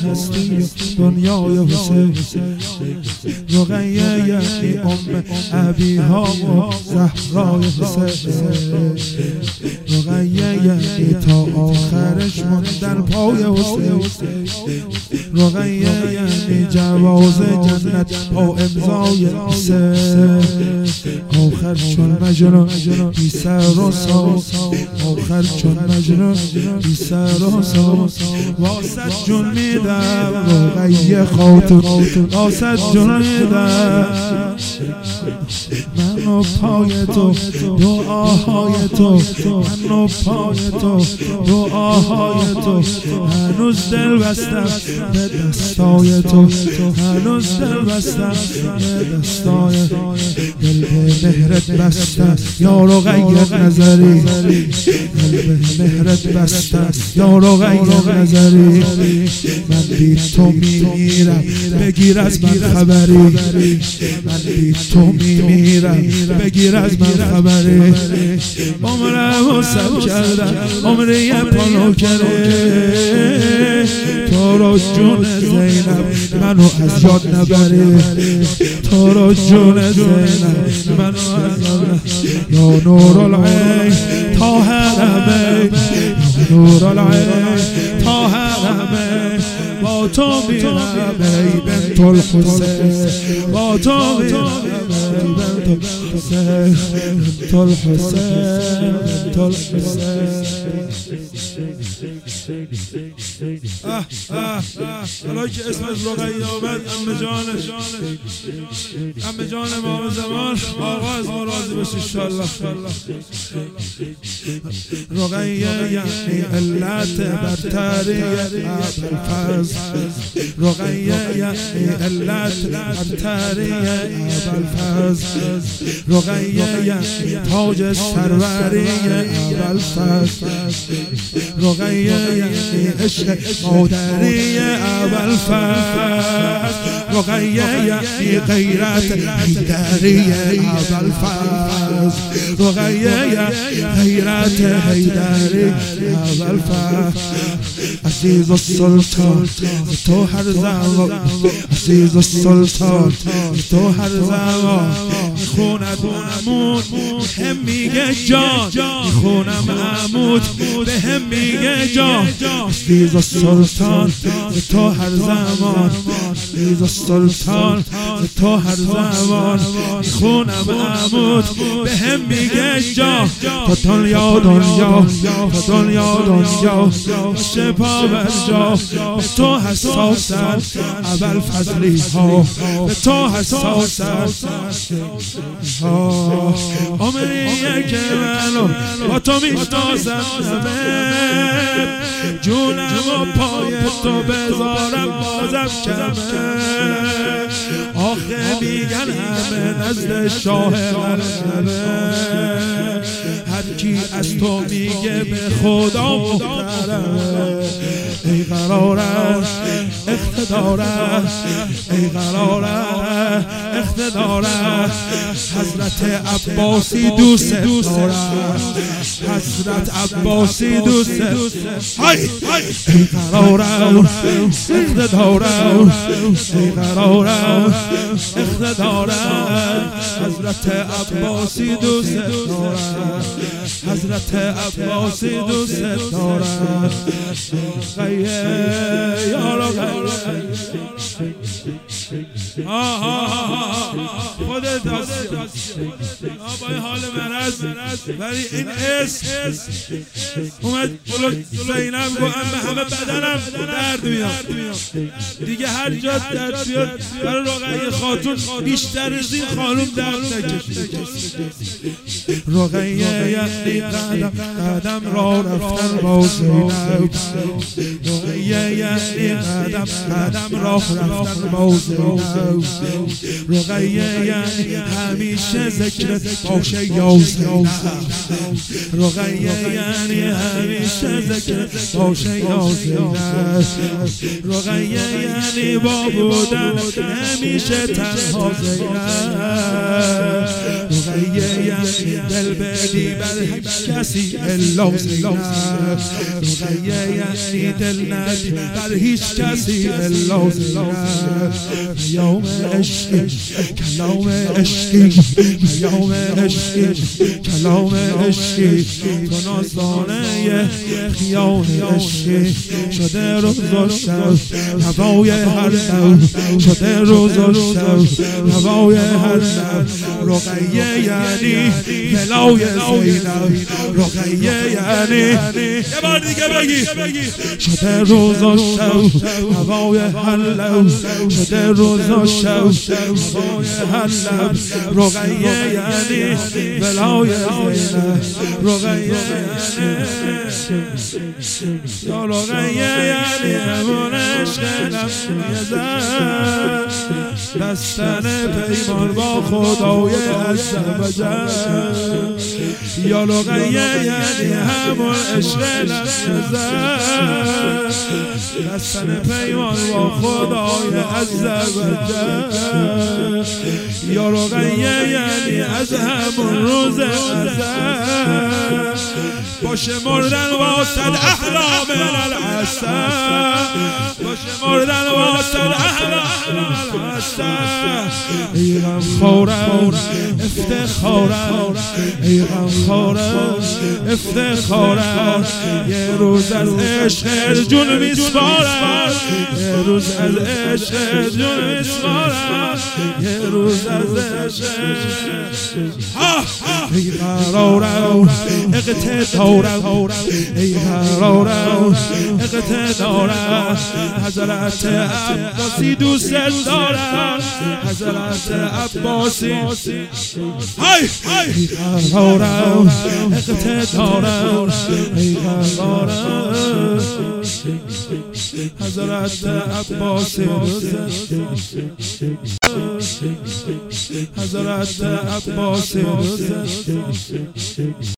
هستی دنیای حسین. رقیه یعنی ابیها و زهرای حسین. رقیه یعنی تا آخرش موندن پای حسین. رقیه یعنی جواز جنت با امضای حسین. آخر چون مجنون بی سر و ساز، آخر چون مجنون بی سر و ساز، واسه جون میدم رقیه خاطر، واسه جون میدم من و پای تو، دعاهای تو، من و پای تو، دعاهای تو. هنوز دل بستم به دستای تو، هنوز دل بستم به دستای، دل به مهرت بستم یا رقیه نظری، دل به مهرت بستم یا رقیه نظری. من بی تو میمیرم بگیر از من خبری، من بی تو میمیرم بگیر از من خبری. عمرم سب کردم عمری پانو کرده، تو رو جون زینب منو از یاد نبری، تو رو جون زینب منو از یاد نبری. یا نور العین طاهر عمین، یا نور العین طاهر عمین. با تو میرم ای بنت الحسین، با تو میرم ای بنت الحسین، بنت الحسین، بنت الحسین. حالا که اسم رقیه آمد، عمه جان امام زمان آقا از ما راضی باشه انشالله. رقیه یعنی علت برتری ابوالفضل، رقیه یعنی علت برتری ابوالفضل، رقیه یعنی تاج سروری ابوالفضل، رقیه یعنی عشق مادری ابوالفضل، رقیه یعنی غیرت حیدری ابوالفضل، رقیه یعنی غیرت حیدری ابوالفضل. عزیز السلطان تو هر زمان، عزیز السلطان تو هر زمان. میخونم عمود به هم میگه جان، میخونم عمود به هم میگه جان. عزیز السلطان تو هر زمان، عزیز السلطان تو هر زمان. میخونم عمود به هم میگه جان. تا دنیا دنیا، تا دنیا دنیا شپا بر جا. به تو حساسن ابوالفضلی ها، به تو حساسن عمریه که منو با تو میشناسم. جونم و پای تو بذارم بازم کمه. آخه میگن همه نزد شاه غربه، هر کی از تو میگه به خدا محترم. ای قراره اقتداره، ای قراره اقتداره. حضرت عباسی دوست دارم، حضرت عباسی دوست دارم. ای قراره اقتداره، ای قراره اقتداره. حضرت عباسی دوست دارم، حضرت عباسی دوست دارم. یا رقیه خودت هستی با این حال مرض، ولی این اسم اومد جلو زینب گو عمه همه بدنم درد میاد دیگه. هر جا درد بیاد برای رقیه خاتون بیشتر از این خانوم درد نکشیده. رقیه یعنی قدم قدم را رفتن با زینب، رقیه یعنی قدم قدم را رفتن با زینب، رقیه یعنی همیشه ذکرت باشه یا زینب رقیه یعنی همیشه ذکرت باشه یا زینب رقیه یعنی با بودن همیشه تنها زینب رقیه یعنی دل بدی بر هیچ کسی الا زینب رقیه یعنی دل ندی بر هیچ کسی الا زینب پیام عشقی کلام عشقی پیام عشقی کلام عشقی تو نازدانه خیال عشقی شده روز و شب هوای هر دم شده روز و شب هوای هر دم رقیه یعنی بلای زینب رقیه یعنی یه بار دیگه بگی شده روز و شب هوای هر لب شده روز و شب هوای هر لب رقیه یعنی بلای زینب رقیه یعنی یا رقیه یعنی همون عشق نمیزن بستن پیمان با خدای عزوجل یا رقیه یعنی همون عشق نمیزن بستن پیمان با خدای عزوجل یا رقیه یعنی از همون روز ازل باشه مردن واسد احلام العسل باشه مردن واسد احلام العسل ای غم خورم افتخارم ای غم خورم افتخارم یه روز از عشق جون میسپارم یه روز از عشق جون میسپارم یه روز از عشق ای قرارم اقتدارم ای قرارم اقتدارم حضرت عباسی دوست دارم حضرت عباسی ای قرارم اقتدارم ای قرارم حضرت عباسی حضرت عباسی